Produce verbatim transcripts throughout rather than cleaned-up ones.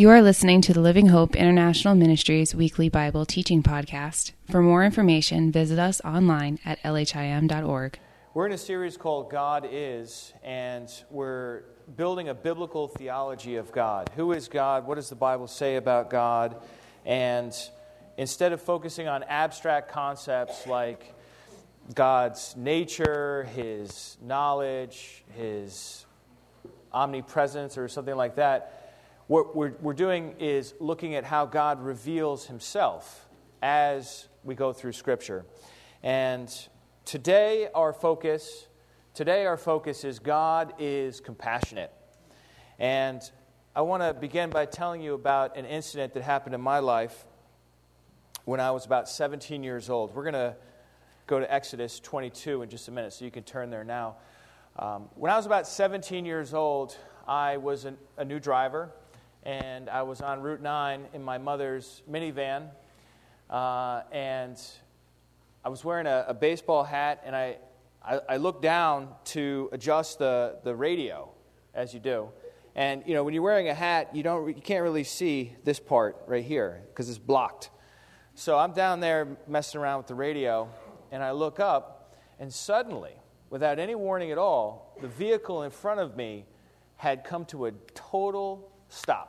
You are listening to the Living Hope International Ministries weekly Bible teaching podcast. For more information, visit us online at L H I M dot org. We're in a series called God Is, and we're building a biblical theology of God. Who is God? What does the Bible say about God? And instead of focusing on abstract concepts like God's nature, His knowledge, His omnipresence, or something like that, what we're, we're doing is looking at how God reveals Himself as we go through Scripture. And today our focus, today our focus is God is compassionate. And I want to begin by telling you about an incident that happened in my life when I was about seventeen years old. We're going to go to Exodus twenty-two in just a minute, so you can turn there now. Um, when I was about seventeen years old, I was an, a new driver, and I was on Route nine in my mother's minivan, uh, and I was wearing a, a baseball hat, and I, I, I looked down to adjust the, the radio, as you do. And, you know, when you're wearing a hat, you don't you can't really see this part right here because it's blocked. So I'm down there messing around with the radio, and I look up, and suddenly, without any warning at all, the vehicle in front of me had come to a total stop.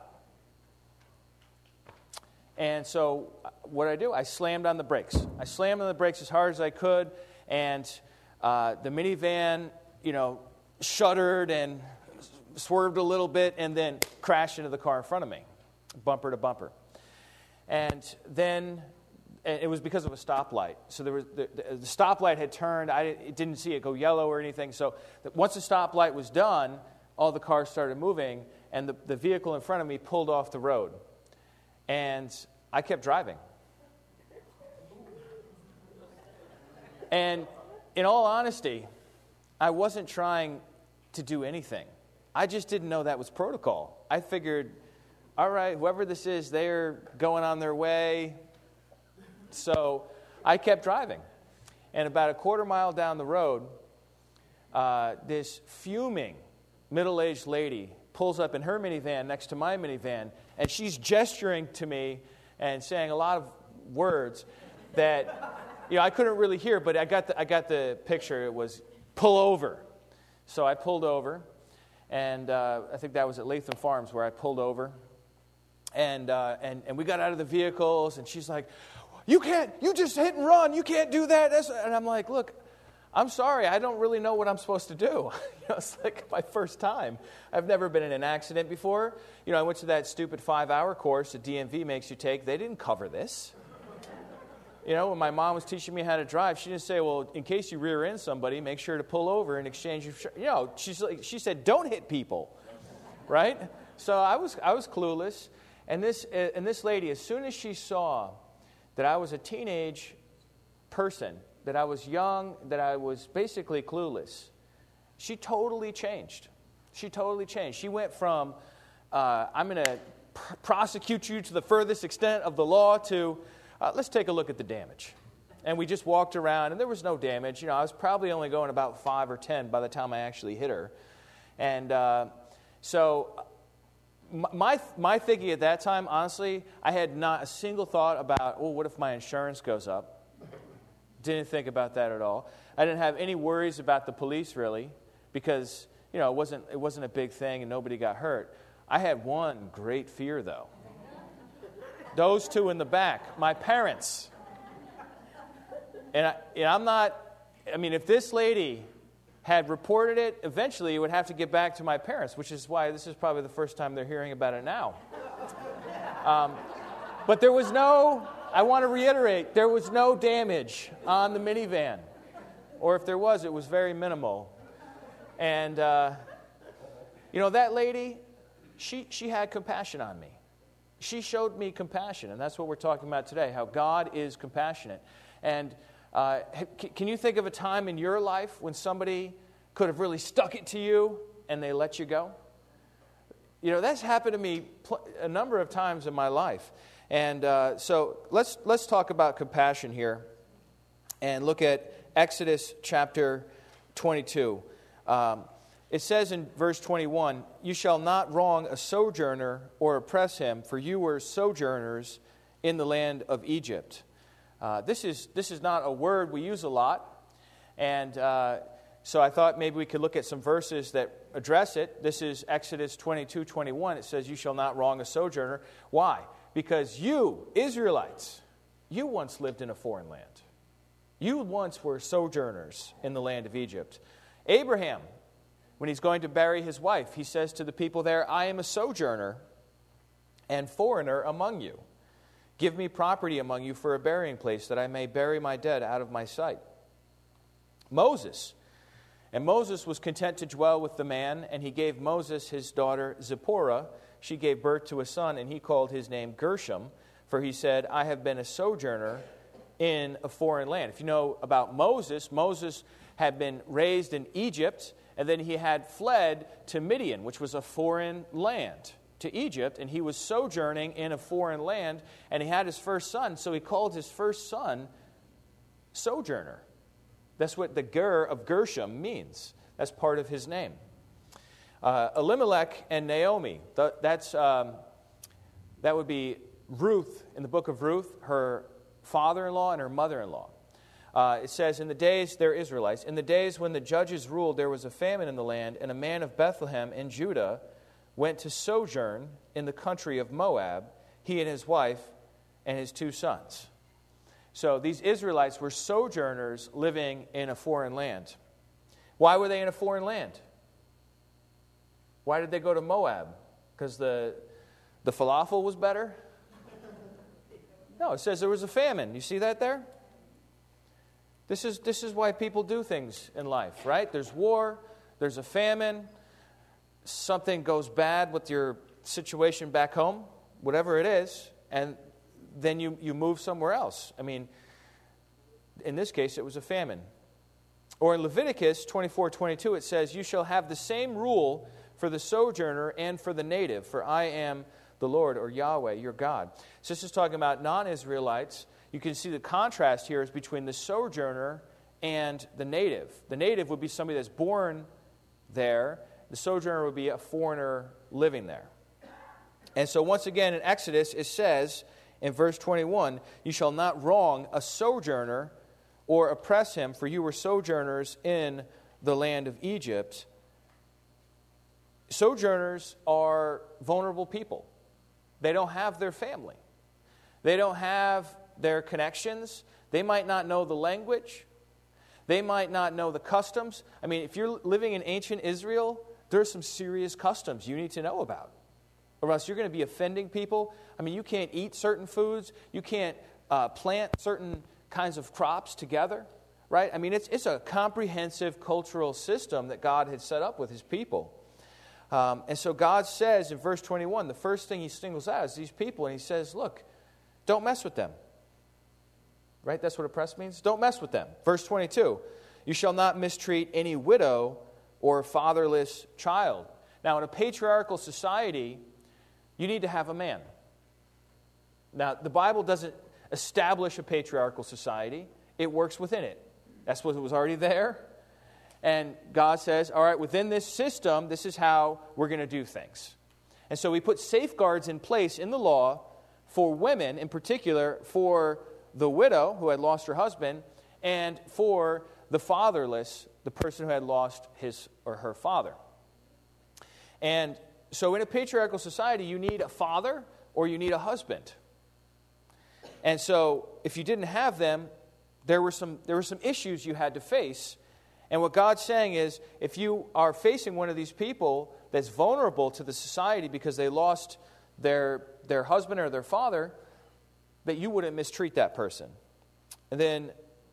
And so what did I do? I slammed on the brakes. I slammed on the brakes as hard as I could, and uh, the minivan, you know, shuddered and swerved a little bit and then crashed into the car in front of me, bumper to bumper. And then and it was because of a stoplight. So there was the, the, the stoplight had turned. I didn't, didn't see it go yellow or anything. So once the stoplight was done, all the cars started moving, and the, the vehicle in front of me pulled off the road. And I kept driving. And in all honesty, I wasn't trying to do anything. I just didn't know that was protocol. I figured, all right, whoever this is, they're going on their way. So I kept driving. And about a quarter mile down the road, uh, this fuming middle-aged lady pulls up in her minivan next to my minivan, and she's gesturing to me and saying a lot of words that, you know, I couldn't really hear, but I got the, I got the picture. It was, pull over. So I pulled over, and uh, I think that was at Latham Farms where I pulled over. And, uh, and, and we got out of the vehicles, and she's like, you can't, you just hit and run. You can't do that. That's, and I'm like, look, I'm sorry, I don't really know what I'm supposed to do. You know, it's like my first time. I've never been in an accident before. You know, I went to that stupid five-hour course that D M V makes you take. They didn't cover this. You know, when my mom was teaching me how to drive, she didn't say, well, in case you rear end somebody, make sure to pull over and exchange your... You know, she's like, she said, don't hit people, right? So I was I was clueless. And this and this lady, as soon as she saw that I was a teenage person, that I was young, that I was basically clueless, she totally changed. She totally changed. She went from, uh, I'm going to pr- prosecute you to the furthest extent of the law to, uh, let's take a look at the damage. And we just walked around, and there was no damage. You know, I was probably only going about five or ten by the time I actually hit her. And uh, so my my thinking at that time, honestly, I had not a single thought about, oh, what if my insurance goes up? Didn't think about that at all. I didn't have any worries about the police, really, because, you know, it wasn't it wasn't a big thing and nobody got hurt. I had one great fear, though. Those two in the back, my parents. And, I, and I'm not, I mean, if this lady had reported it, eventually it would have to get back to my parents, which is why this is probably the first time they're hearing about it now. Um, but there was no... I want to reiterate, there was no damage on the minivan. Or if there was, it was very minimal. And, uh, you know, that lady, she, she had compassion on me. She showed me compassion, and that's what we're talking about today, how God is compassionate. And uh, can you think of a time in your life when somebody could have really stuck it to you and they let you go? You know, that's happened to me pl- a number of times in my life. And uh, so let's let's talk about compassion here and look at Exodus chapter twenty-two. Um, It says in verse twenty-one, "You shall not wrong a sojourner or oppress him, for you were sojourners in the land of Egypt." Uh, this is this is not a word we use a lot, and uh, so I thought maybe we could look at some verses that address it. This is Exodus twenty-two twenty-one. It says, "You shall not wrong a sojourner." Why? Because you, Israelites, you once lived in a foreign land. You once were sojourners in the land of Egypt. Abraham, when he's going to bury his wife, he says to the people there, "I am a sojourner and foreigner among you. Give me property among you for a burying place, that I may bury my dead out of my sight." Moses, and Moses was content to dwell with the man, and he gave Moses his daughter Zipporah. She gave birth to a son, and he called his name Gershom, for he said, "I have been a sojourner in a foreign land." If you know about Moses, Moses had been raised in Egypt, and then he had fled to Midian, which was a foreign land to Egypt, and he was sojourning in a foreign land, and he had his first son, so he called his first son Sojourner. That's what the Ger of Gershom means. That's part of his name. Uh, Elimelech and Naomi, th- that's um, that would be Ruth, in the book of Ruth, her father-in-law and her mother-in-law. Uh, it says, in the days, they're Israelites, in the days when the judges ruled, there was a famine in the land, and a man of Bethlehem in Judah went to sojourn in the country of Moab, he and his wife and his two sons. So these Israelites were sojourners living in a foreign land. Why were they in a foreign land? Why did they go to Moab? Because the, the falafel was better? No, it says there was a famine. You see that there? This is, this is why people do things in life, right? There's war, there's a famine, something goes bad with your situation back home, whatever it is, and then you, you move somewhere else. I mean, in this case, it was a famine. Or in Leviticus twenty-four twenty-two, it says, "You shall have the same rule for the sojourner and for the native, for I am the Lord," or Yahweh, your God. So this is talking about non-Israelites. You can see the contrast here is between the sojourner and the native. The native would be somebody that's born there. The sojourner would be a foreigner living there. And so once again in Exodus it says in verse twenty-one, "You shall not wrong a sojourner or oppress him, for you were sojourners in the land of Egypt." Sojourners are vulnerable people. They don't have their family. They don't have their connections. They might not know the language. They might not know the customs. I mean, if you're living in ancient Israel, there's some serious customs you need to know about, or else you're going to be offending people. I mean, you can't eat certain foods. You can't uh, plant certain kinds of crops together, right? I mean, it's it's a comprehensive cultural system that God had set up with his people. Um, and so God says in verse twenty-one, the first thing he singles out is these people, and he says, look, don't mess with them. Right? That's what oppress means. Don't mess with them. Verse twenty-two, "You shall not mistreat any widow or fatherless child." Now, in a patriarchal society, you need to have a man. Now, the Bible doesn't establish a patriarchal society. It works within it. That's what was already there. And God says, all right, within this system, this is how we're going to do things. And so we put safeguards in place in the law for women, in particular for the widow who had lost her husband, and for the fatherless, the person who had lost his or her father. And so in a patriarchal society, you need a father or you need a husband. And so if you didn't have them, there were some there were some issues you had to face. And what God's saying is, if you are facing one of these people that's vulnerable to the society because they lost their their husband or their father, that you wouldn't mistreat that person. And then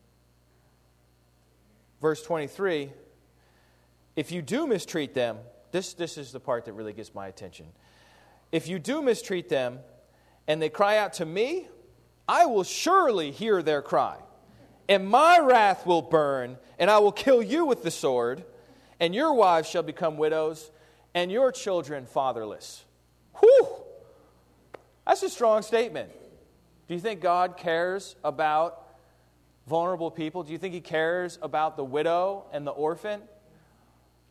verse twenty-three, if you do mistreat them, this, this is the part that really gets my attention. If you do mistreat them and they cry out to me, I will surely hear their cry. And my wrath will burn, and I will kill you with the sword, and your wives shall become widows, and your children fatherless. Whew! That's a strong statement. Do you think God cares about vulnerable people? Do you think he cares about the widow and the orphan?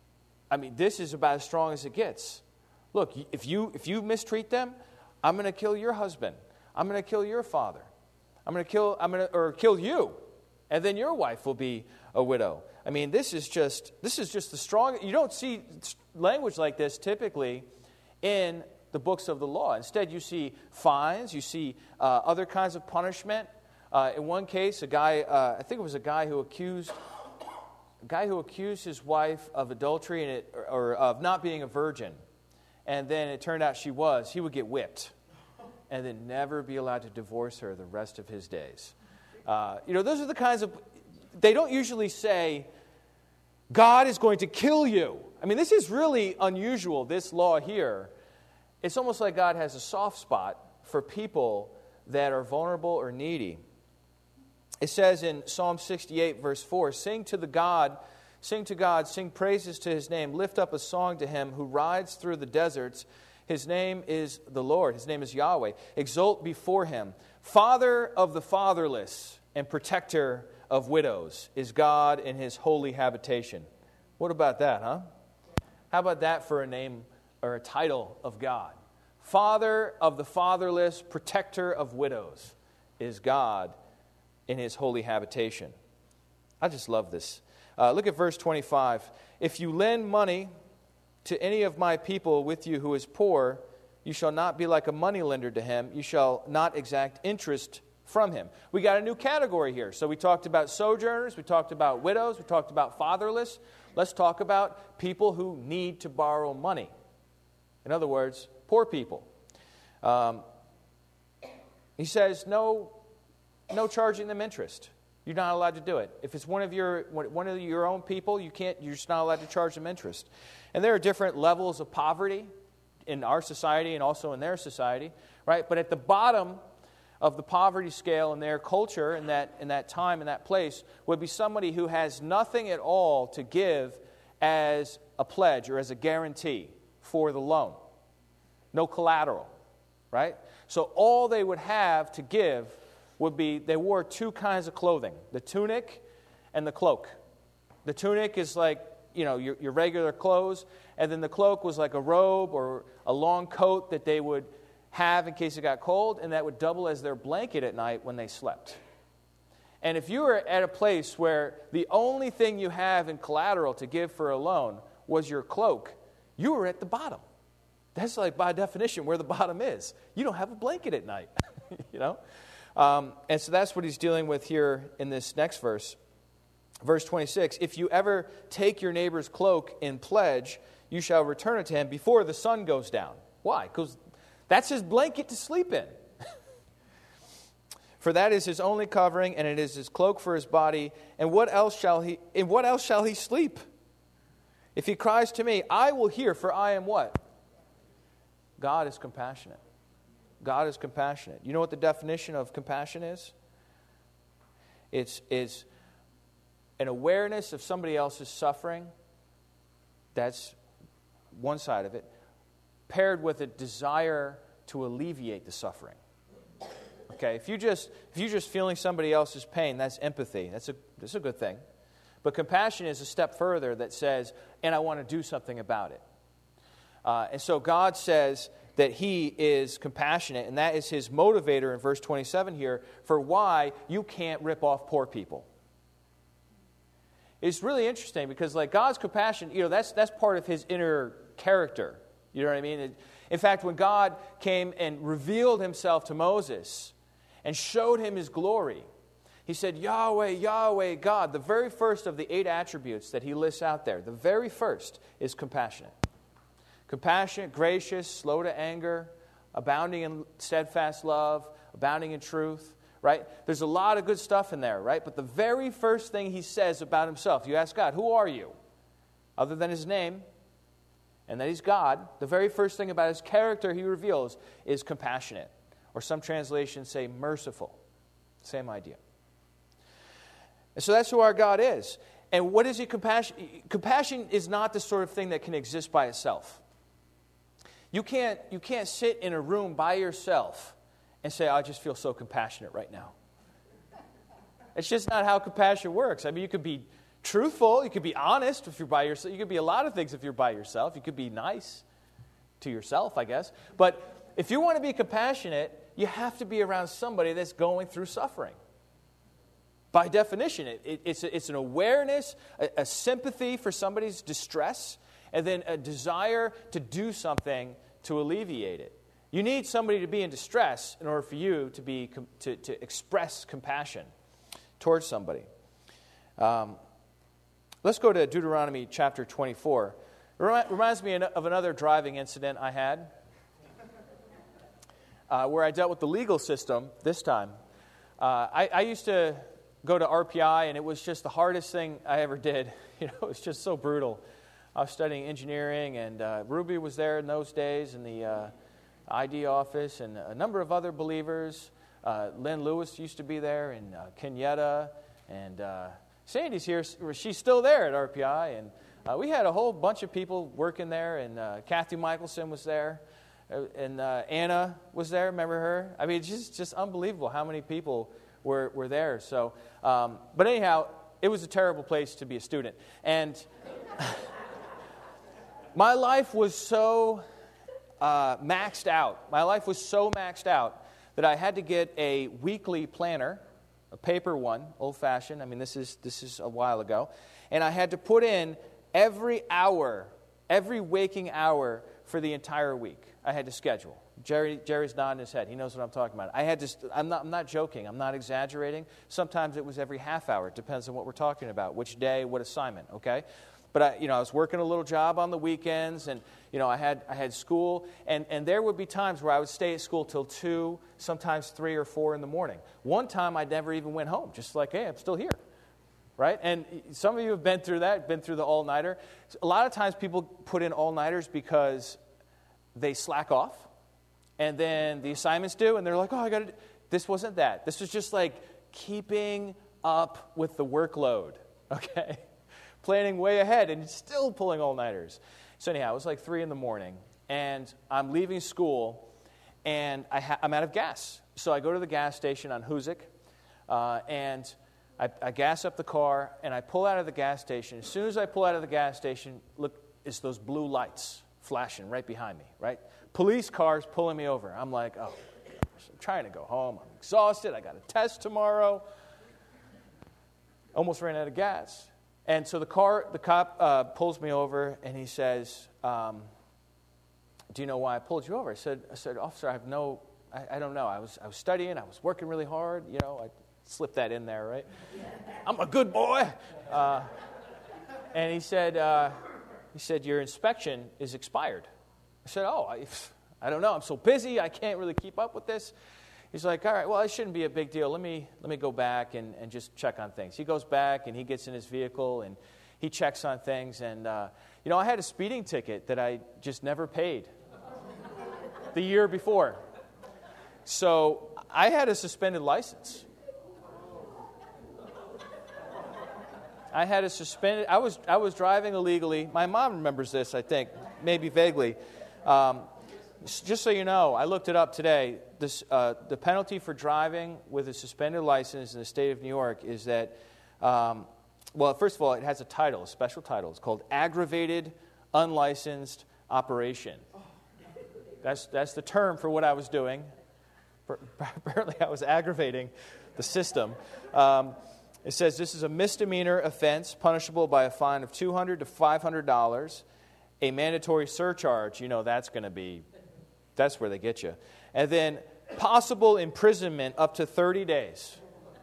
I mean, this is about as strong as it gets. Look, if you if you mistreat them, I'm going to kill your husband. I'm going to kill your father. I'm going to kill I'm going to or kill you, and then your wife will be a widow. I mean, this is just this is just the strong. You don't see language like this typically in the books of the law. Instead, you see fines. You see uh, other kinds of punishment. Uh, in one case, a guy uh, I think it was a guy who accused a guy who accused his wife of adultery and it, or, or of not being a virgin. And then it turned out she was, he would get whipped and then never be allowed to divorce her the rest of his days. Uh, you know, those are the kinds of, they don't usually say, God is going to kill you. I mean, this is really unusual, this law here. It's almost like God has a soft spot for people that are vulnerable or needy. It says in Psalm sixty-eight, verse four, Sing to the God Sing to God, sing praises to His name. Lift up a song to Him who rides through the deserts. His name is the Lord. His name is Yahweh. Exult before Him. Father of the fatherless and protector of widows is God in His holy habitation. What about that, huh? How about that for a name or a title of God? Father of the fatherless, protector of widows is God in His holy habitation. I just love this. Uh, look at verse twenty-five. If you lend money to any of my people with you who is poor, you shall not be like a moneylender to him. You shall not exact interest from him. We got a new category here. So we talked about sojourners, we talked about widows, we talked about fatherless. Let's talk about people who need to borrow money. In other words, poor people. Um, he says, no, no charging them interest. You're not allowed to do it. If it's one of your one of your own people, you can't. You're just not allowed to charge them interest. And there are different levels of poverty in our society and also in their society, right? But at the bottom of the poverty scale in their culture, in that in that time, in that place, would be somebody who has nothing at all to give as a pledge or as a guarantee for the loan. No collateral, right? So all they would have to give would be, they wore two kinds of clothing, the tunic and the cloak. The tunic is like, you know, your, your regular clothes, and then the cloak was like a robe or a long coat that they would have in case it got cold, and that would double as their blanket at night when they slept. And if you were at a place where the only thing you have in collateral to give for a loan was your cloak, you were at the bottom. That's like by definition where the bottom is. You don't have a blanket at night, you know? Um, and so that's what he's dealing with here in this next verse. Verse twenty-six, if you ever take your neighbor's cloak in pledge, you shall return it to him before the sun goes down. Why? Because that's his blanket to sleep in. For that is his only covering, and it is his cloak for his body. And what else shall he? In what else shall he sleep? If he cries to me, I will hear, for I am what? God is compassionate. God is compassionate. You know what the definition of compassion is? It's, it's an awareness of somebody else's suffering. That's one side of it. Paired with a desire to alleviate the suffering. Okay, if you just if you're just feeling somebody else's pain, that's empathy. That's a that's a good thing. But compassion is a step further that says, and I want to do something about it. Uh, and so God says that He is compassionate, and that is His motivator in verse twenty-seven here for why you can't rip off poor people. It's really interesting because, like, God's compassion, you know, that's that's part of His inner character. You know what I mean? It, in fact, when God came and revealed Himself to Moses and showed him His glory, He said, Yahweh, Yahweh, God. The very first of the eight attributes that He lists out there, the very first is compassionate. Compassionate, gracious, slow to anger, abounding in steadfast love, abounding in truth, right? There's a lot of good stuff in there, right? But the very first thing He says about Himself, you ask God, who are you? Other than His name, and that He's God, the very first thing about His character He reveals is compassionate. Or some translations say merciful. Same idea. And so that's who our God is. And what is He compassion? Compassion is not the sort of thing that can exist by itself. You can't, you can't sit in a room by yourself and say, I just feel so compassionate right now. It's just not how compassion works. I mean, you could be truthful. You could be honest if you're by yourself. You could be a lot of things if you're by yourself. You could be nice to yourself, I guess. But if you want to be compassionate, you have to be around somebody that's going through suffering. By definition, it, it, it's, a, it's an awareness, a, a sympathy for somebody's distress, and then a desire to do something to alleviate it. You need somebody to be in distress in order for you to be to, to express compassion towards somebody. Um, let's go to Deuteronomy chapter twenty-four. It reminds me of another driving incident I had, uh, where I dealt with the legal system this time. Uh, I, I used to go to R P I, and it was just the hardest thing I ever did. You know, it was just so brutal. I was studying engineering, and uh, Ruby was there in those days in the uh, I D office, and a number of other believers. Uh, Lynn Lewis used to be there, and uh, Kenyetta, and uh, Sandy's here. She's still there at R P I, and uh, we had a whole bunch of people working there, and uh, Kathy Michelson was there, uh, and uh, Anna was there. Remember her? I mean, it's just, just unbelievable how many people were, were there. So, um, but anyhow, it was a terrible place to be a student. And my life was so uh, maxed out. My life was so maxed out that I had to get a weekly planner, a paper one, old-fashioned. I mean, this is this is a while ago. And I had to put in every hour, every waking hour for the entire week. I had to schedule. Jerry, Jerry's nodding his head. He knows what I'm talking about. I had to. I'm not. I'm not joking. I'm not exaggerating. Sometimes it was every half hour. It depends on what we're talking about, which day, what assignment. Okay, but I, you know, I was working a little job on the weekends, and you know, I had I had school, and and there would be times where I would stay at school till two, sometimes three or four in the morning. One time, I never even went home. Just like, hey, I'm still here, right? And some of you have been through that. Been through the all-nighter. A lot of times, people put in all-nighters because they slack off. And then the assignments due, and they're like, oh, I got to do. This wasn't that. This was just like keeping up with the workload, okay? Planning way ahead and still pulling all-nighters. So anyhow, it was like three in the morning, and I'm leaving school, and I ha- I'm out of gas. So I go to the gas station on Hoosick, uh, and I, I gas up the car, and I pull out of the gas station. As soon as I pull out of the gas station, look, it's those blue lights flashing right behind me, right? Police cars pulling me over. I'm like, oh, my gosh, I'm trying to go home. I'm exhausted. I got a test tomorrow. Almost ran out of gas. And so the car, the cop uh, pulls me over, and he says, um, do you know why I pulled you over? I said, I said, officer, I have no, I, I don't know. I was, I was studying. I was working really hard. You know, I slipped that in there, right? I'm a good boy. Uh, and he said, uh, he said, your inspection is expired. I said, oh, I, I don't know. I'm so busy. I can't really keep up with this. He's like, all right, well, it shouldn't be a big deal. Let me let me go back and, and just check on things. He goes back, and he gets in his vehicle, and he checks on things. And, uh, you know, I had a speeding ticket that I just never paid the year before. So I had a suspended license. I had a suspended, I was I was driving illegally. My mom remembers this, I think, maybe vaguely. Um, just so you know, I looked it up today. This, uh, the penalty for driving with a suspended license in the state of New York is that, um, well, first of all, it has a title, a special title. It's called aggravated unlicensed operation. That's that's the term for what I was doing. Apparently, I was aggravating the system. Um, it says this is a misdemeanor offense punishable by a fine of two hundred dollars to five hundred dollars. A mandatory surcharge, you know, that's going to be, that's where they get you. And then possible imprisonment up to thirty days.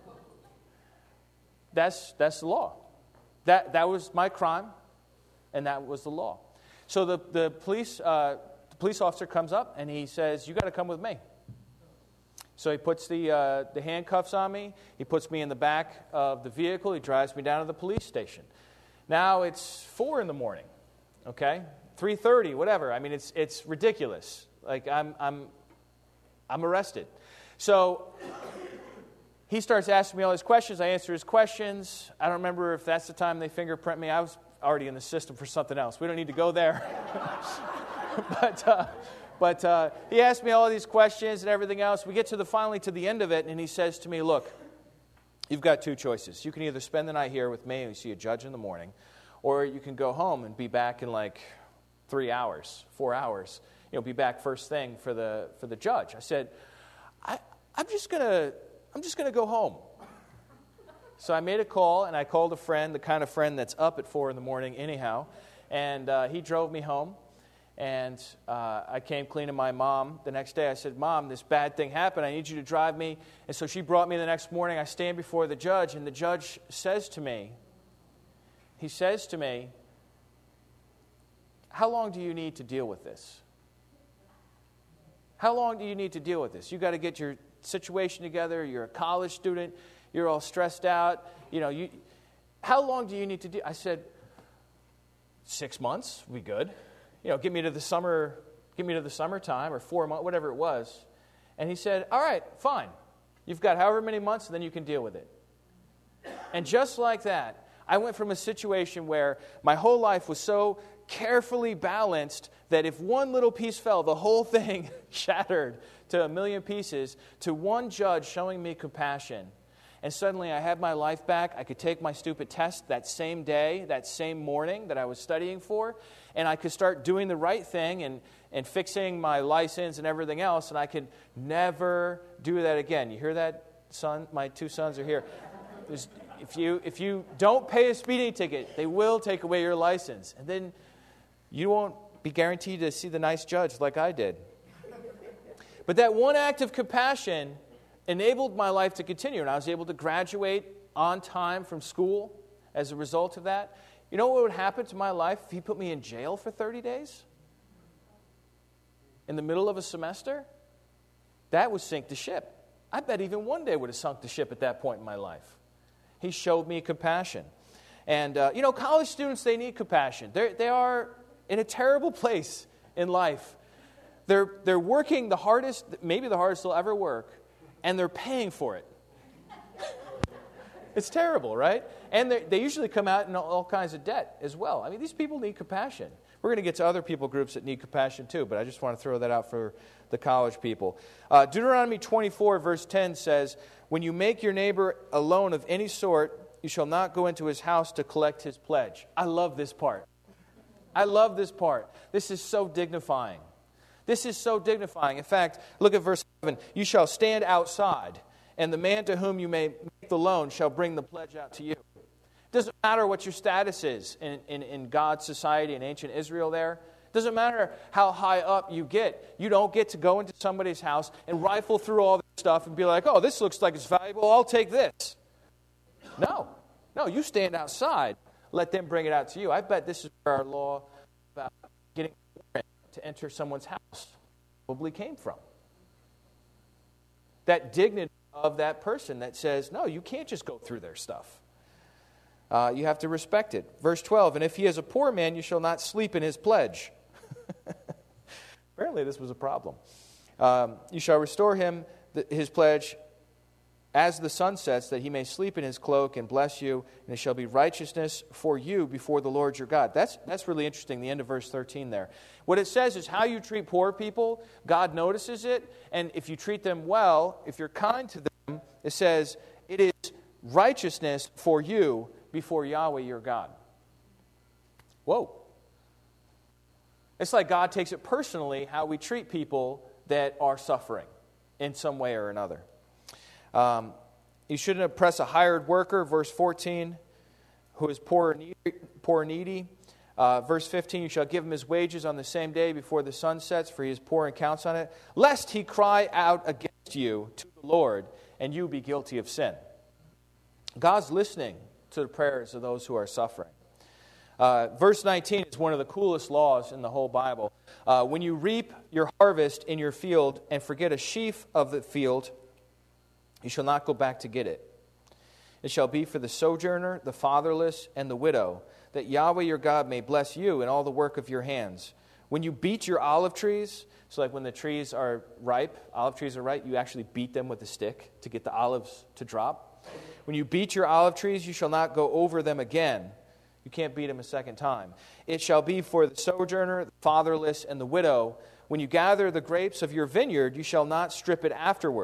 That's that's the law. That that was my crime, and that was the law. So the the police uh, the police officer comes up and he says, "You got to come with me." So he puts the uh, the handcuffs on me. He puts me in the back of the vehicle. He drives me down to the police station. Now it's four in the morning. Okay, three thirty, whatever. I mean, it's it's ridiculous. Like I'm I'm I'm arrested. So he starts asking me all these questions. I answer his questions. I don't remember if that's the time they fingerprint me. I was already in the system for something else. We don't need to go there. but uh, but uh, he asked me all these questions and everything else. We get to the finally to the end of it, and he says to me, "Look, you've got two choices. You can either spend the night here with me and see a judge in the morning, or you can go home and be back in like three hours, four hours. You know, be back first thing for the for the judge. I said, I, I'm just gonna I'm just gonna go home. So I made a call, and I called a friend, the kind of friend that's up at four in the morning anyhow, and uh, he drove me home. And uh, I came clean to my mom the next day. I said, Mom, this bad thing happened. I need you to drive me. And so she brought me the next morning. I stand before the judge, and the judge says to me, he says to me, how long do you need to deal with this? How long do you need to deal with this? You've got to get your situation together. You're a college student. You're all stressed out. You know, you. How long do you need to do? I said, six months would be good. You know, get me to the summer, get me to the summertime or four months, whatever it was. And he said, all right, fine. You've got however many months, and then you can deal with it. And just like that, I went from a situation where my whole life was so carefully balanced that if one little piece fell, the whole thing shattered to a million pieces, to one judge showing me compassion. And suddenly I had my life back. I could take my stupid test that same day, that same morning that I was studying for, and I could start doing the right thing and, and fixing my license and everything else, and I could never do that again. You hear that, son? My two sons are here. There's, if you if you don't pay a speeding ticket, they will take away your license, and then you won't be guaranteed to see the nice judge like I did. But that one act of compassion enabled my life to continue, and I was able to graduate on time from school as a result of that. You know what would happen to my life if he put me in jail for thirty days? In the middle of a semester? That would sink the ship. I bet even one day would have sunk the ship at that point in my life. He showed me compassion. And, uh, you know, college students, they need compassion. They're, they are in a terrible place in life. They're, they're working the hardest, maybe the hardest they'll ever work, and they're paying for it. It's terrible, right? And they usually come out in all kinds of debt as well. I mean, these people need compassion. We're going to get to other people groups that need compassion too, but I just want to throw that out for the college people. Uh, Deuteronomy twenty-four, verse ten says, when you make your neighbor a loan of any sort, you shall not go into his house to collect his pledge. I love this part. I love this part. This is so dignifying. This is so dignifying. In fact, look at verse seven. You shall stand outside, and the man to whom you may make the loan shall bring the pledge out to you. It doesn't matter what your status is in, in, in God's society in ancient Israel there. It doesn't matter how high up you get. You don't get to go into somebody's house and rifle through all their stuff and be like, oh, this looks like it's valuable, I'll take this. No. No, you stand outside. Let them bring it out to you. I bet this is where our law about getting a warrant to enter someone's house probably came from. That dignity of that person that says, no, you can't just go through their stuff. Uh, you have to respect it. Verse twelve, and if he is a poor man, you shall not sleep in his pledge. Apparently this was a problem. Um, you shall restore him the, his pledge as the sun sets, that he may sleep in his cloak and bless you, and it shall be righteousness for you before the Lord your God. That's, that's really interesting, the end of verse thirteen there. What it says is how you treat poor people, God notices it, and if you treat them well, if you're kind to them, it says it is righteousness for you before Yahweh your God. Whoa. It's like God takes it personally how we treat people that are suffering in some way or another. Um, you shouldn't oppress a hired worker, verse fourteen, who is poor and needy. Poor and needy. Uh, verse fifteen, you shall give him his wages on the same day before the sun sets, for he is poor and counts on it, lest he cry out against you to the Lord, and you be guilty of sin. God's listening to the prayers of those who are suffering. Uh, verse nineteen is one of the coolest laws in the whole Bible. Uh, when you reap your harvest in your field and forget a sheaf of the field, you shall not go back to get it. It shall be for the sojourner, the fatherless, and the widow, that Yahweh your God may bless you in all the work of your hands. When you beat your olive trees, so like when the trees are ripe, olive trees are ripe, you actually beat them with a stick to get the olives to drop. When you beat your olive trees, you shall not go over them again. You can't beat them a second time. It shall be for the sojourner, the fatherless, and the widow. When you gather the grapes of your vineyard, you shall not strip it afterward.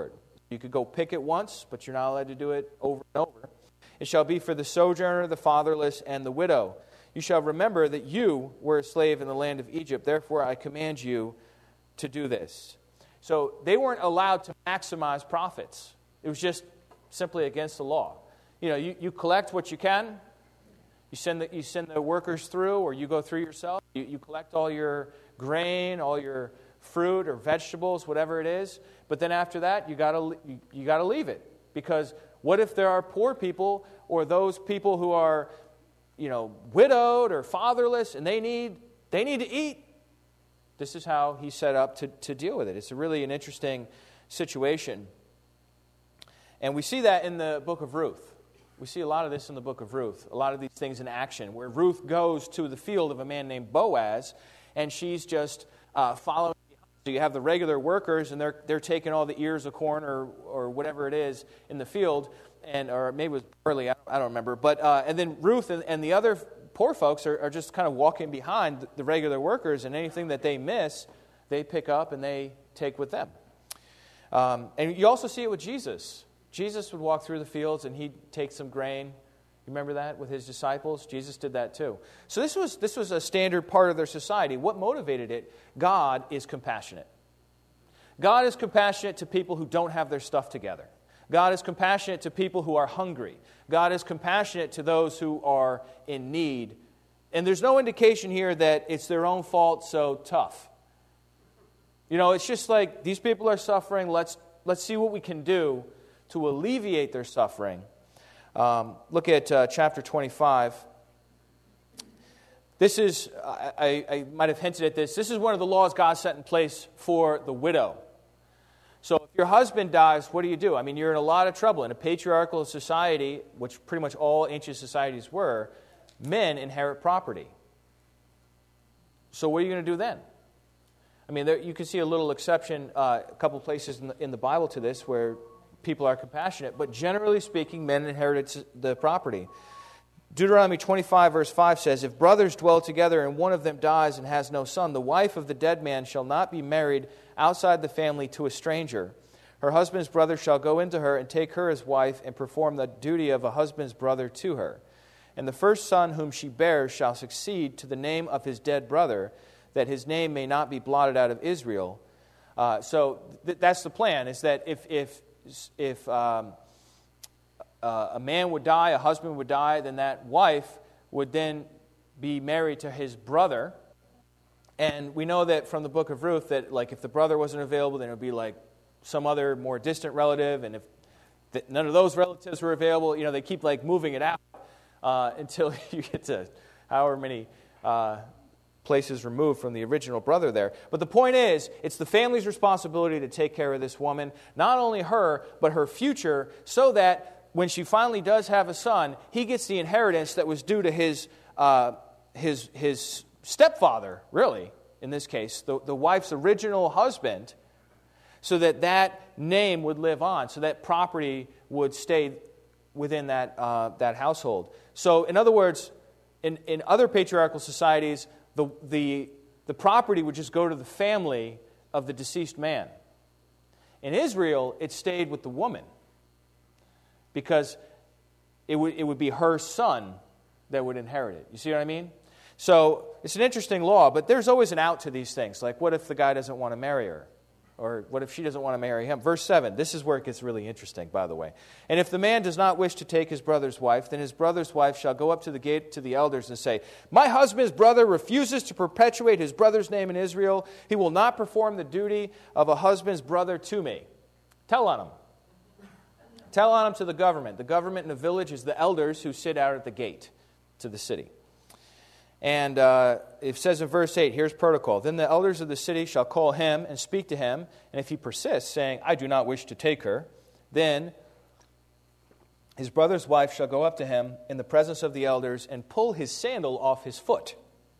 You could go pick it once, but you're not allowed to do it over and over. It shall be for the sojourner, the fatherless, and the widow. You shall remember that you were a slave in the land of Egypt. Therefore, I command you to do this. So they weren't allowed to maximize profits. It was just simply against the law. You know, you, you collect what you can. You send the, you send the workers through, or you go through yourself. You, you collect all your grain, all your fruit or vegetables, whatever it is. But then after that, you gotta you, you gotta leave it, because what if there are poor people or those people who are, you know, widowed or fatherless, and they need they need to eat? This is how he set up to, to deal with it. It's a really an interesting situation. And we see that in the book of Ruth. We see a lot of this in the book of Ruth, a lot of these things in action, where Ruth goes to the field of a man named Boaz, and she's just uh, following behind. So you have the regular workers, and they're they're taking all the ears of corn or or whatever it is in the field, and or maybe it was barley, I don't, I don't remember. But uh, and then Ruth and, and the other poor folks are, are just kind of walking behind the regular workers, and anything that they miss, they pick up and they take with them. Um, and you also see it with Jesus. Jesus would walk through the fields and he'd take some grain. You remember that with his disciples? Jesus did that too. So this was this was a standard part of their society. What motivated it? God is compassionate. God is compassionate to people who don't have their stuff together. God is compassionate to people who are hungry. God is compassionate to those who are in need. And there's no indication here that it's their own fault, so tough. You know, it's just like these people are suffering. Let's let's see what we can do to alleviate their suffering. Um, look at uh, chapter twenty-five. This is, I, I, I might have hinted at this, this is one of the laws God set in place for the widow. So if your husband dies, what do you do? I mean, you're in a lot of trouble. In a patriarchal society, which pretty much all ancient societies were, men inherit property. So what are you going to do then? I mean, there, you can see a little exception, uh, a couple places in the, in the Bible to this where people are compassionate, but generally speaking, men inherit the property. Deuteronomy twenty-five, verse five says, if brothers dwell together and one of them dies and has no son, the wife of the dead man shall not be married outside the family to a stranger. Her husband's brother shall go into her and take her as wife and perform the duty of a husband's brother to her. And the first son whom she bears shall succeed to the name of his dead brother, that his name may not be blotted out of Israel. Uh, so th- that's the plan, is that if if if um, uh, a man would die, a husband would die, then that wife would then be married to his brother. And we know that from the book of Ruth that, like, if the brother wasn't available, then it would be like some other more distant relative. And if th- none of those relatives were available, you know, they keep like moving it out uh, until you get to however many uh, places removed from the original brother there. But the point is, it's the family's responsibility to take care of this woman, not only her, but her future, so that when she finally does have a son, he gets the inheritance that was due to his uh, his his stepfather, really, in this case, the, the wife's original husband, so that that name would live on, so that property would stay within that uh, that household. So, in other words, in, in other patriarchal societies, the, the, the property would just go to the family of the deceased man. In Israel, it stayed with the woman, because it would, it would be her son that would inherit it. You see what I mean? So it's an interesting law, but there's always an out to these things. Like, what if the guy doesn't want to marry her? Or what if she doesn't want to marry him? Verse seven, this is where it gets really interesting, by the way. And if the man does not wish to take his brother's wife, then his brother's wife shall go up to the gate to the elders and say, my husband's brother refuses to perpetuate his brother's name in Israel. He will not perform the duty of a husband's brother to me. Tell on him. Tell on him to the government. The government in the village is the elders who sit out at the gate to the city. And uh, it says in verse eight, here's protocol. Then the elders of the city shall call him and speak to him. And if he persists, saying, I do not wish to take her, then his brother's wife shall go up to him in the presence of the elders and pull his sandal off his foot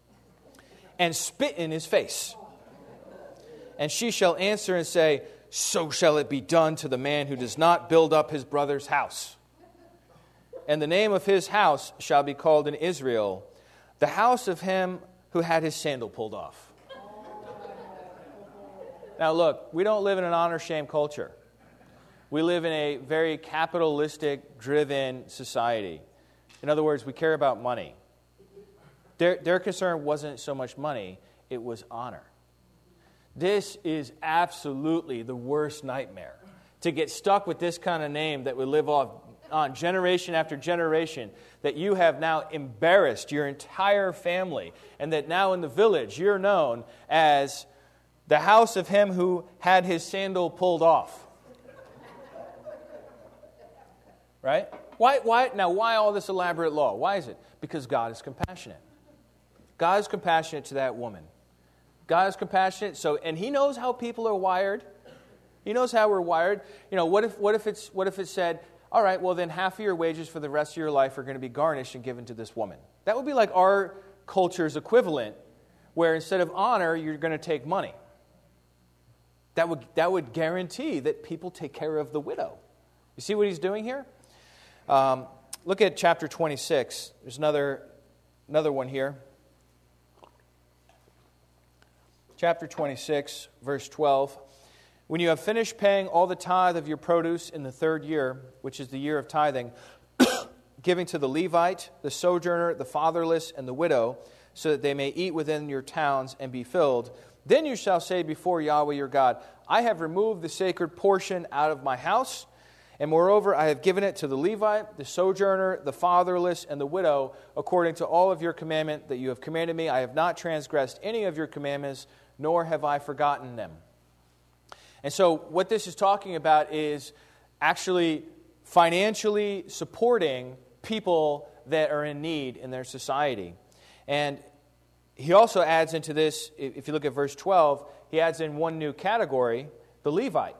and spit in his face. And she shall answer and say, so shall it be done to the man who does not build up his brother's house. And the name of his house shall be called in Israel, the house of him who had his sandal pulled off. Now look, we don't live in an honor-shame culture. We live in a very capitalistic, driven society. In other words, we care about money. Their, their concern wasn't so much money, it was honor. This is absolutely the worst nightmare. To get stuck with this kind of name that would live off on generation after generation, that you have now embarrassed your entire family, and that now in the village you're known as the house of him who had his sandal pulled off. Right? Why, why, now, why all this elaborate law? Why is it? Because God is compassionate. God is compassionate to that woman. God is compassionate, so, and He knows how people are wired. He knows how we're wired. You know, what if, what if it's, what if it said, all right, well then half of your wages for the rest of your life are going to be garnished and given to this woman? That would be like our culture's equivalent, where instead of honor, you're going to take money. That would, that would guarantee that people take care of the widow. You see what He's doing here? Um, look at chapter twenty-six. There's another, another one here. Chapter twenty-six, verse twelve. When you have finished paying all the tithe of your produce in the third year, which is the year of tithing, giving to the Levite, the sojourner, the fatherless, and the widow, so that they may eat within your towns and be filled, then you shall say before Yahweh your God, I have removed the sacred portion out of my house, and moreover, I have given it to the Levite, the sojourner, the fatherless, and the widow, according to all of your commandment that you have commanded me. I have not transgressed any of your commandments, nor have I forgotten them. And so what this is talking about is actually financially supporting people that are in need in their society. And he also adds into this, if you look at verse twelve, he adds in one new category, the Levite.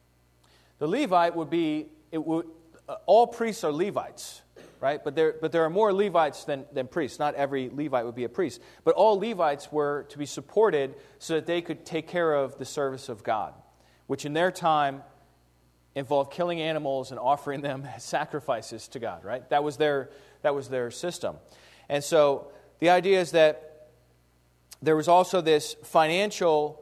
The Levite would be, it would, uh, all priests are Levites, right? But there, but there are more Levites than, than priests. Not every Levite would be a priest. But all Levites were to be supported so that they could take care of the service of God, which in their time involved killing animals and offering them as sacrifices to God, right? That was their, that was their system. And so the idea is that there was also this financial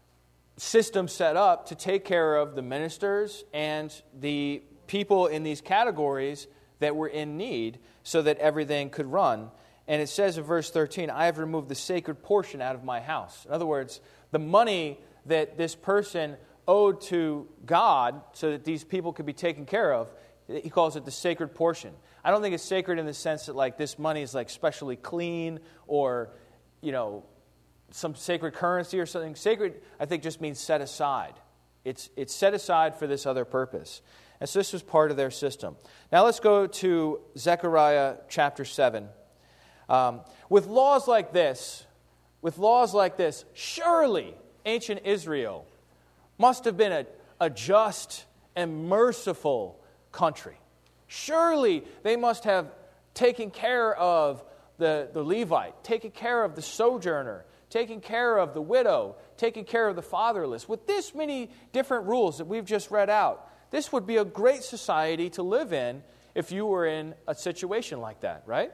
system set up to take care of the ministers and the people in these categories that were in need so that everything could run. And it says in verse thirteen, I have removed the sacred portion out of my house. In other words, the money that this person owed to God so that these people could be taken care of, he calls it the sacred portion. I don't think it's sacred in the sense that like this money is like specially clean or, you know, some sacred currency or something. Sacred, I think, just means set aside. It's, it's set aside for this other purpose. And so this was part of their system. Now let's go to Zechariah chapter seven. Um, with laws like this, with laws like this, surely ancient Israel must have been a, a just and merciful country. Surely they must have taken care of the, the Levite, taken care of the sojourner, taking care of the widow, taking care of the fatherless. With this many different rules that we've just read out, this would be a great society to live in if you were in a situation like that, right?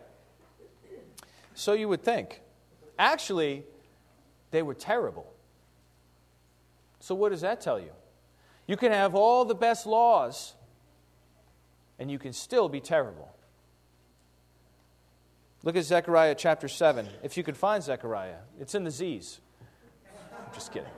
So you would think. Actually, they were terrible. So what does that tell you? You can have all the best laws, and you can still be terrible. Look at Zechariah chapter seven. If you could find Zechariah, it's in the Z's. I'm just kidding.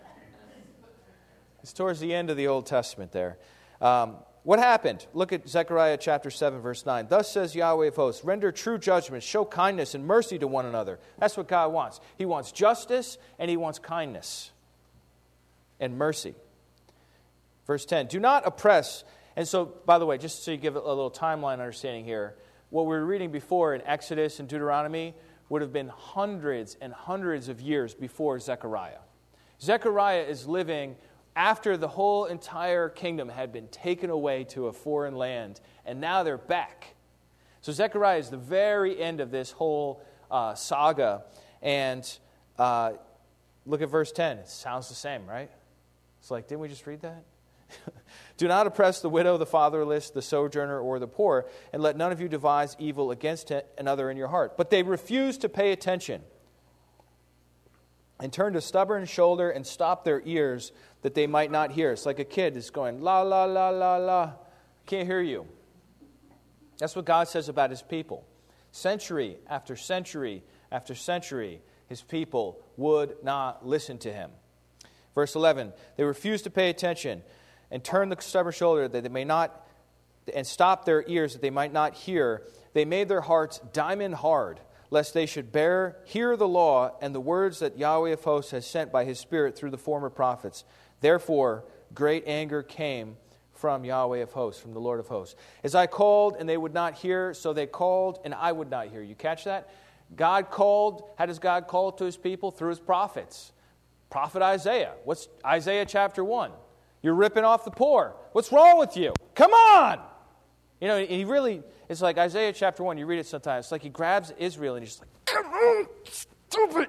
It's towards the end of the Old Testament there. Um, what happened? Look at Zechariah chapter seven, verse nine. Thus says Yahweh of hosts, render true judgment, show kindness and mercy to one another. That's what God wants. He wants justice and He wants kindness and mercy. Verse ten, do not oppress. And so, by the way, just so you give a little timeline understanding here, what we were reading before in Exodus and Deuteronomy would have been hundreds and hundreds of years before Zechariah. Zechariah is living after the whole entire kingdom had been taken away to a foreign land, and now they're back. So Zechariah is the very end of this whole uh, saga. And uh, look at verse ten. It sounds the same, right? It's like, didn't we just read that? Do not oppress the widow, the fatherless, the sojourner, or the poor, and let none of you devise evil against another in your heart. But they refused to pay attention. and turned a stubborn shoulder and stopped their ears that they might not hear. It's like a kid that's going, la, la, la, la, la. Can't hear you. That's what God says about his people. Century after century after century, his people would not listen to him. Verse eleven, they refused to pay attention and turned the stubborn shoulder that they may not, and stopped their ears that they might not hear. They made their hearts diamond hard, lest they should bear, hear the law and the words that Yahweh of hosts has sent by his Spirit through the former prophets. Therefore, great anger came from Yahweh of hosts, from the Lord of hosts. As I called, and they would not hear, so they called, and I would not hear. You catch that? God called. How does God call to his people? Through his prophets. Prophet Isaiah. What's Isaiah chapter one? You're ripping off the poor. What's wrong with you? Come on! You know, he really, it's like Isaiah chapter one, you read it sometimes, it's like he grabs Israel and he's just like, come on, stupid!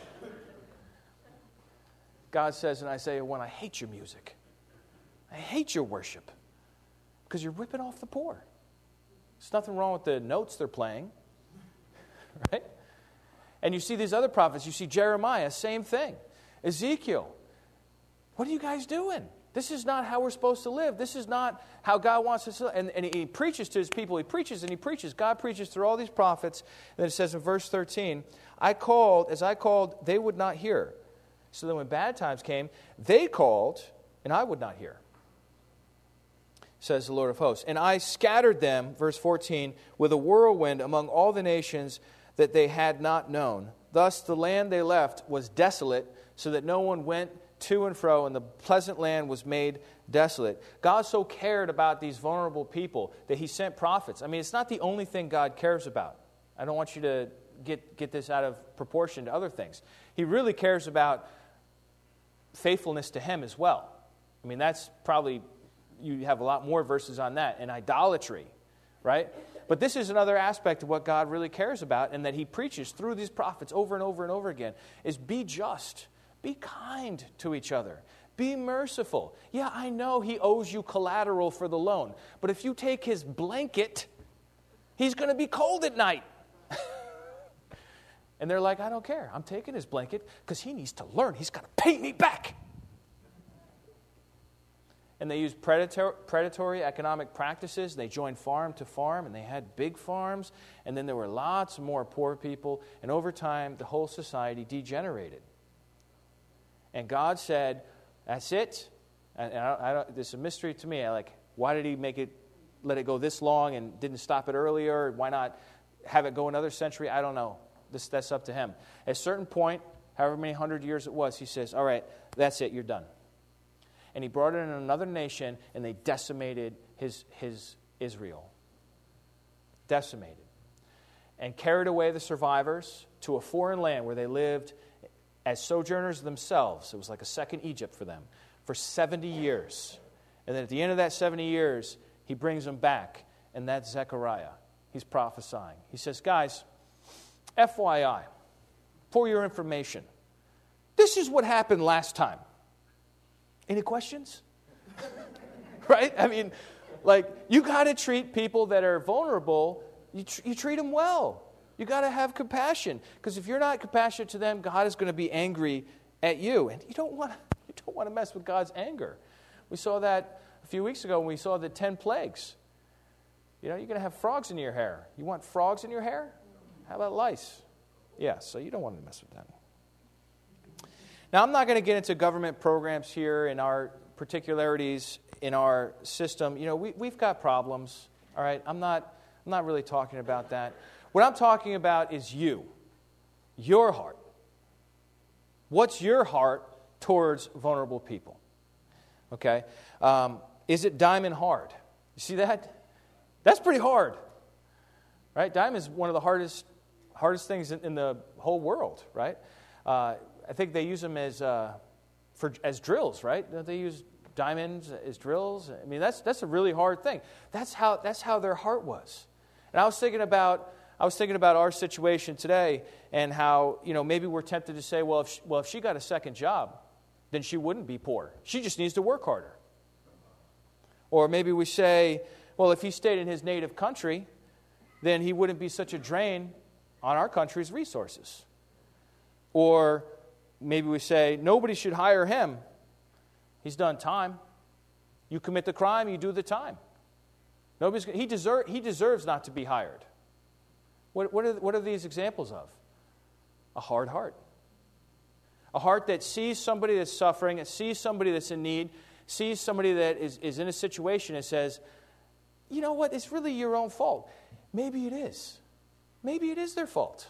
God says in Isaiah one, I hate your music. I hate your worship. Because you're ripping off the poor. There's nothing wrong with the notes they're playing. Right? And you see these other prophets, you see Jeremiah, same thing. Ezekiel, what are you guys doing? This is not how we're supposed to live. This is not how God wants us to live. And, and he preaches to his people. He preaches and he preaches. God preaches through all these prophets. And then it says in verse thirteen, I called, as I called, they would not hear. So then when bad times came, they called, and I would not hear, says the Lord of hosts. And I scattered them, verse fourteen, with a whirlwind among all the nations that they had not known. Thus the land they left was desolate, so that no one went to and fro, and the pleasant land was made desolate. God so cared about these vulnerable people that he sent prophets. I mean, it's not the only thing God cares about. I don't want you to get, get this out of proportion to other things. He really cares about faithfulness to him as well. I mean, that's probably, you have a lot more verses on that, and idolatry, right? But this is another aspect of what God really cares about, and that he preaches through these prophets over and over and over again, is be just. Be kind to each other. Be merciful. Yeah, I know he owes you collateral for the loan, but if you take his blanket, he's going to be cold at night. And they're like, I don't care. I'm taking his blanket because he needs to learn. He's got to pay me back. And they used predator, predatory economic practices. They joined farm to farm, and they had big farms. And then there were lots more poor people. And over time, the whole society degenerated. And God said, that's it. And I don't, I don't, this is a mystery to me. I like, why did he make it, let it go this long and didn't stop it earlier? Why not have it go another century? I don't know. This, that's up to him. At a certain point, however many hundred years it was, he says, all right, that's it, you're done. And he brought in another nation, and they decimated his, his Israel. Decimated. And carried away the survivors to a foreign land where they lived as sojourners themselves. It was like a second Egypt for them for seventy years. And then at the end of that seventy years, he brings them back, and that's Zechariah. He's prophesying. He says, guys, F Y I, for your information, this is what happened last time. Any questions? Right? I mean, like, you got to treat people that are vulnerable, you, tr- you treat them well. You got to have compassion, because if you're not compassionate to them, God is going to be angry at you, and you don't want you don't want to mess with God's anger. We saw that a few weeks ago when we saw the ten plagues. You know, you're going to have frogs in your hair. You want frogs in your hair? How about lice? Yeah, so you don't want to mess with them. Now, I'm not going to get into government programs here and our particularities in our system. You know, we, we've got problems, all right? I'm not, I'm not really talking about that. What I'm talking about is you, your heart. What's your heart towards vulnerable people? Okay? Um, is it diamond hard? You see that? That's pretty hard. Right? Diamond is one of the hardest hardest things in, in the whole world, right? Uh, I think they use them as uh, for as drills, right? Don't they use diamonds as drills? I mean, that's that's a really hard thing. That's how that's how their heart was. And I was thinking about I was thinking about our situation today, and how, you know, maybe we're tempted to say, well, if she, well, if she got a second job, then she wouldn't be poor. She just needs to work harder. Or maybe we say, well, if he stayed in his native country, then he wouldn't be such a drain on our country's resources. Or maybe we say, nobody should hire him. He's done time. You commit the crime, you do the time. Nobody's, he, deserve, he deserves not to be hired. What, what, are, what are these examples of? A hard heart. A heart that sees somebody that's suffering, that sees somebody that's in need, sees somebody that is, is in a situation and says, you know what, it's really your own fault. Maybe it is. Maybe it is their fault.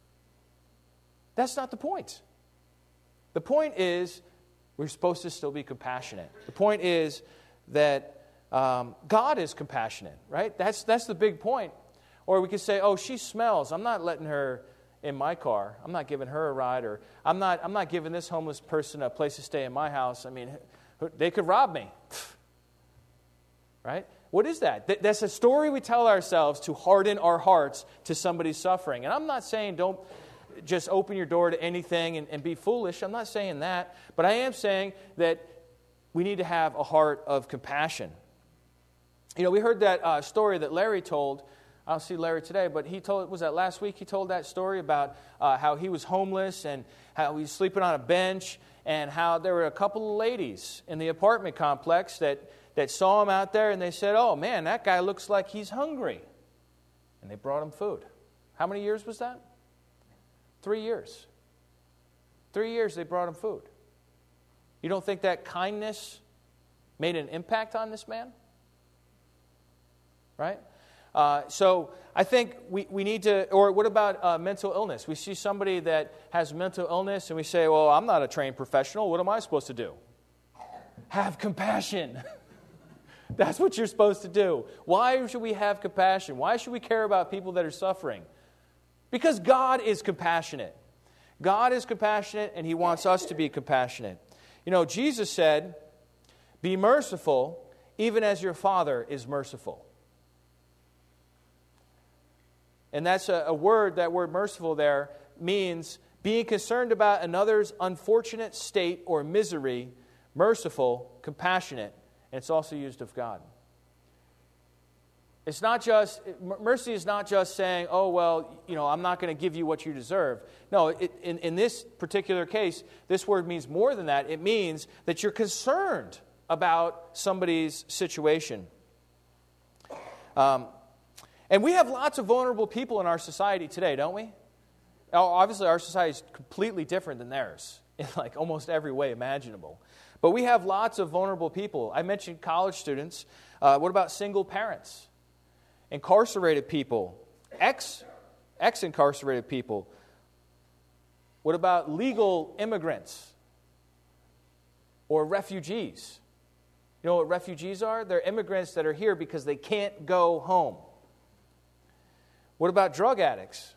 That's not the point. The point is, we're supposed to still be compassionate. The point is that um, God is compassionate, right? That's, that's the big point. Or we could say, oh, she smells. I'm not letting her in my car. I'm not giving her a ride. Or I'm not, I'm not giving this homeless person a place to stay in my house. I mean, they could rob me. Right? What is that? That's a story we tell ourselves to harden our hearts to somebody's suffering. And I'm not saying don't just open your door to anything and, and be foolish. I'm not saying that. But I am saying that we need to have a heart of compassion. You know, we heard that uh, story that Larry told. I don't see Larry today, but he told, was that last week he told that story about uh, how he was homeless and how he was sleeping on a bench and how there were a couple of ladies in the apartment complex that, that saw him out there and they said, oh man, that guy looks like he's hungry. And they brought him food. How many years was that? Three years. Three years they brought him food. You don't think that kindness made an impact on this man? Right? Uh, so I think we, we need to, or what about uh, mental illness? We see somebody that has mental illness and we say, well, I'm not a trained professional. What am I supposed to do? Have compassion. That's what you're supposed to do. Why should we have compassion? Why should we care about people that are suffering? Because God is compassionate. God is compassionate and He wants us to be compassionate. You know, Jesus said, be merciful even as your Father is merciful. And that's a, a word, that word merciful there means being concerned about another's unfortunate state or misery, merciful, compassionate, and it's also used of God. It's not just, mercy is not just saying, oh, well, you know, I'm not going to give you what you deserve. No, it, in, in this particular case, this word means more than that. It means that you're concerned about somebody's situation. Um And we have lots of vulnerable people in our society today, don't we? Obviously, our society is completely different than theirs in like almost every way imaginable. But we have lots of vulnerable people. I mentioned college students. Uh, what about single parents? Incarcerated people? Ex, ex-incarcerated people? What about legal immigrants? Or refugees? You know what refugees are? They're immigrants that are here because they can't go home. What about drug addicts?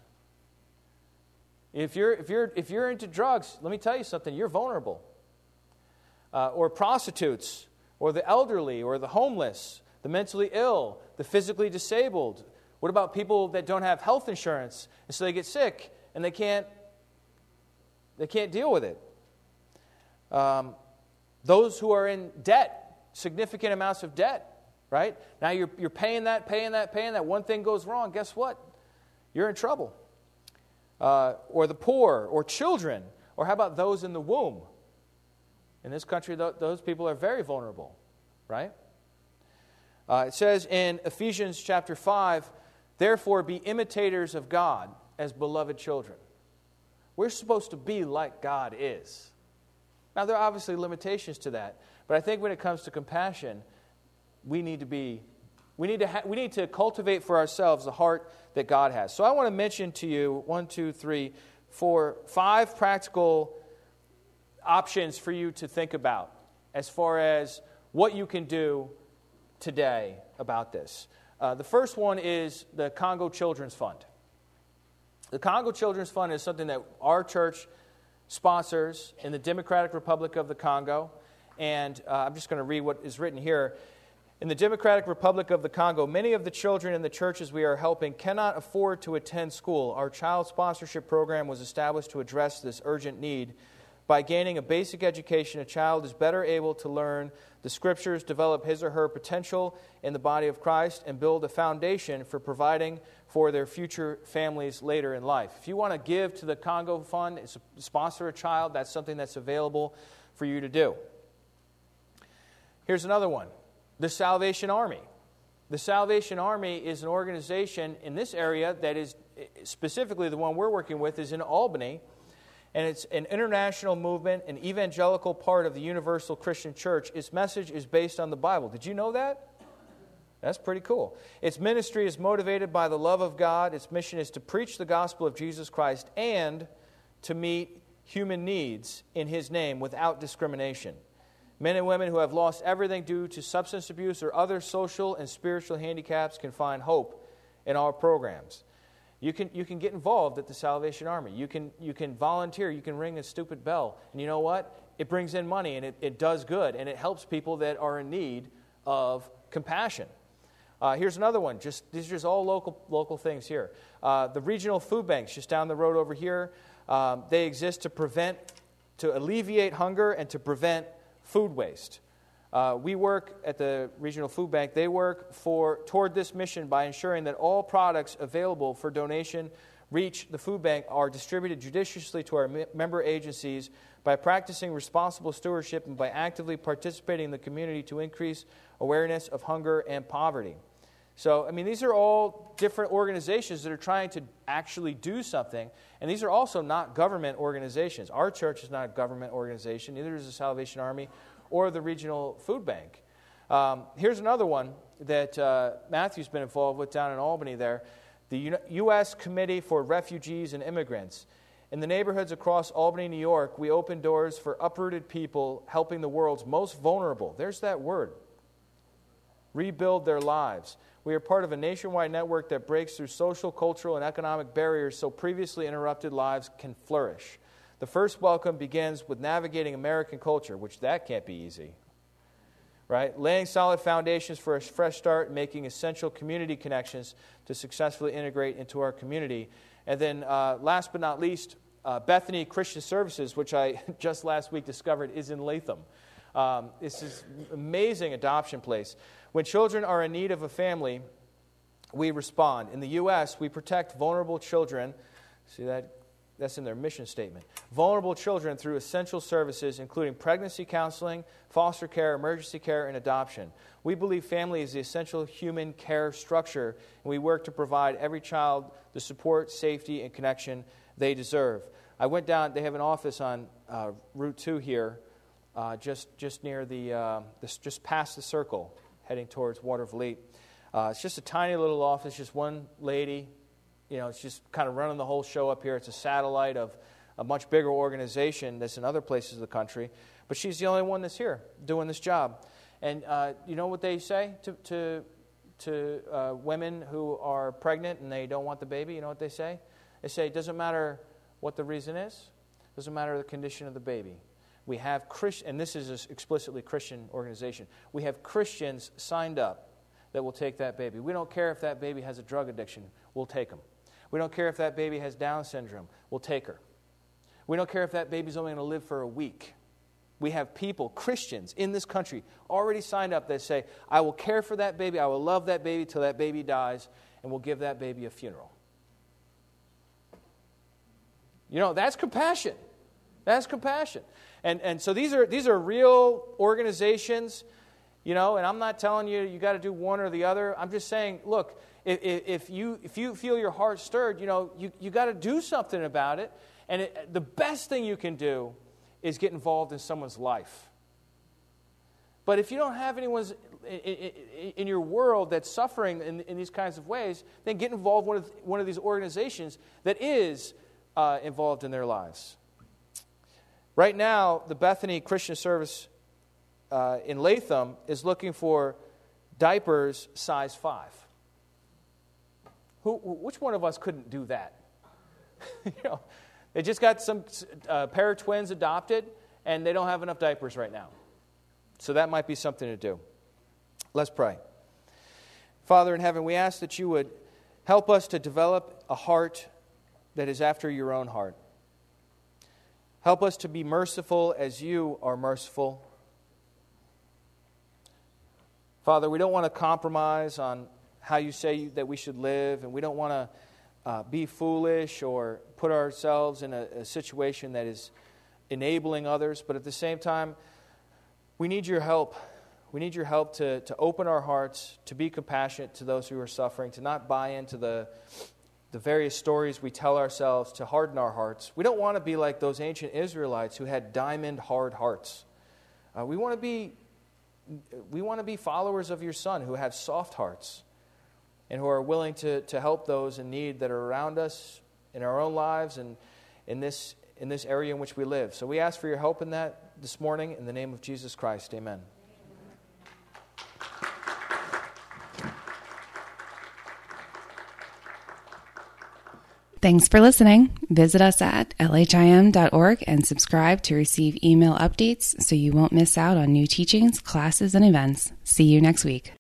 If you're, if you're, if you're into drugs, let me tell you something, you're vulnerable. Uh, or prostitutes, or the elderly, or the homeless, the mentally ill, the physically disabled. What about people that don't have health insurance, and so they get sick, and they can't, they can't deal with it? Um, those who are in debt, significant amounts of debt, right? Now you're, you're paying that, paying that, paying that. One thing goes wrong, guess what? You're in trouble. Uh, or the poor, or children, or how about those in the womb? In this country, th- those people are very vulnerable, right? Uh, it says in Ephesians chapter five, therefore be imitators of God as beloved children. We're supposed to be like God is. Now, there are obviously limitations to that, but I think when it comes to compassion, we need to be, we need to, ha- we need to cultivate for ourselves the heart that God has. So I want to mention to you one, two, three, four, five practical options for you to think about as far as what you can do today about this. Uh, the first one is the Congo Children's Fund. The Congo Children's Fund is something that our church sponsors in the Democratic Republic of the Congo. And uh, I'm just going to read what is written here. In the Democratic Republic of the Congo, many of the children in the churches we are helping cannot afford to attend school. Our child sponsorship program was established to address this urgent need By gaining a basic education, a child is better able to learn the Scriptures, develop his or her potential in the body of Christ, and build a foundation for providing for their future families later in life. If you want to give to the Congo Fund, sponsor a child, that's something that's available for you to do. Here's another one, the Salvation Army. The Salvation Army is an organization in this area that is, specifically the one we're working with, is in Albany. And it's an international movement, an evangelical part of the Universal Christian Church. Its message is based on the Bible. Did you know that? That's pretty cool. Its ministry is motivated by the love of God. Its mission is to preach the gospel of Jesus Christ and to meet human needs in His name without discrimination. Men and women who have lost everything due to substance abuse or other social and spiritual handicaps can find hope in our programs. You can you can get involved at the Salvation Army. You can you can volunteer. You can ring a stupid bell. And you know what? It brings in money, and it, it does good, and it helps people that are in need of compassion. Uh, here's another one. Just these are just all local local things here. Uh, the regional food banks just down the road over here. Um, they exist to prevent, to alleviate hunger and to prevent food waste. Uh, we work at the Regional Food Bank. They work for toward this mission by ensuring that all products available for donation reach the food bank are distributed judiciously to our member agencies by practicing responsible stewardship and by actively participating in the community to increase awareness of hunger and poverty. So, I mean, these are all different organizations that are trying to actually do something, and these are also not government organizations. Our church is not a government organization, neither is the Salvation Army or the Regional Food Bank. Um, here's another one that uh, Matthew's been involved with down in Albany there, the U S Committee for Refugees and Immigrants. In the neighborhoods across Albany, New York, we open doors for uprooted people helping the world's most vulnerable. There's that word. Rebuild their lives. We are part of a nationwide network that breaks through social, cultural, and economic barriers so previously interrupted lives can flourish. The first welcome begins with navigating American culture, which that can't be easy, right? Laying solid foundations for a fresh start, making essential community connections to successfully integrate into our community. And then uh, last but not least, uh, Bethany Christian Services, which I just last week discovered is in Latham. Um, this is an amazing adoption place. When children are in need of a family, we respond. In the U S, we protect vulnerable children. See that? That's in their mission statement. Vulnerable children through essential services, including pregnancy counseling, foster care, emergency care, and adoption. We believe family is the essential human care structure, and we work to provide every child the support, safety, and connection they deserve. I went down, they have an office on uh, Route two here, uh, just just near the, uh, this, just past the circle, heading towards Watervliet. Uh, it's just a tiny little office, just one lady. You know, it's just kind of running the whole show up here. It's a satellite of a much bigger organization that's in other places of the country. But she's the only one that's here doing this job. And uh, you know what they say to to, to uh, women who are pregnant and they don't want the baby? You know what they say? They say, it doesn't matter what the reason is. It doesn't matter the condition of the baby. We have Christian, and this is an explicitly Christian organization. We have Christians signed up that will take that baby. We don't care if that baby has a drug addiction. We'll take them. We don't care if that baby has Down syndrome. We'll take her. We don't care if that baby's only going to live for a week. We have people, Christians in this country, already signed up that say, I will care for that baby, I will love that baby till that baby dies, and we'll give that baby a funeral. You know, that's compassion. That's compassion. And and so these are these are real organizations, you know, and I'm not telling you you got to do one or the other. I'm just saying, look, if, if you if you feel your heart stirred, you know, you, you got to do something about it. And it, the best thing you can do is get involved in someone's life. But if you don't have anyone's in, in, in your world that's suffering in, in these kinds of ways, then get involved with one of, one of these organizations that is uh, involved in their lives. Right now, the Bethany Christian Service uh, in Latham is looking for diapers size five. Who? Which one of us couldn't do that? you know, they just got some uh, pair of twins adopted, and they don't have enough diapers right now. So that might be something to do. Let's pray. Father in heaven, we ask that you would help us to develop a heart that is after your own heart. Help us to be merciful as you are merciful. Father, we don't want to compromise on how you say that we should live, and we don't want to uh, be foolish or put ourselves in a, a situation that is enabling others. But at the same time, we need your help. We need your help to, to open our hearts, to be compassionate to those who are suffering, to not buy into the, the various stories we tell ourselves, to harden our hearts. We don't want to be like those ancient Israelites who had diamond hard hearts. Uh, we want to be we want to be followers of your Son who have soft hearts and who are willing to, to help those in need that are around us in our own lives and in this in this area in which we live. So we ask for your help in that this morning in the name of Jesus Christ. Amen. Thanks for listening. Visit us at L H I M dot org and subscribe to receive email updates so you won't miss out on new teachings, classes, and events. See you next week.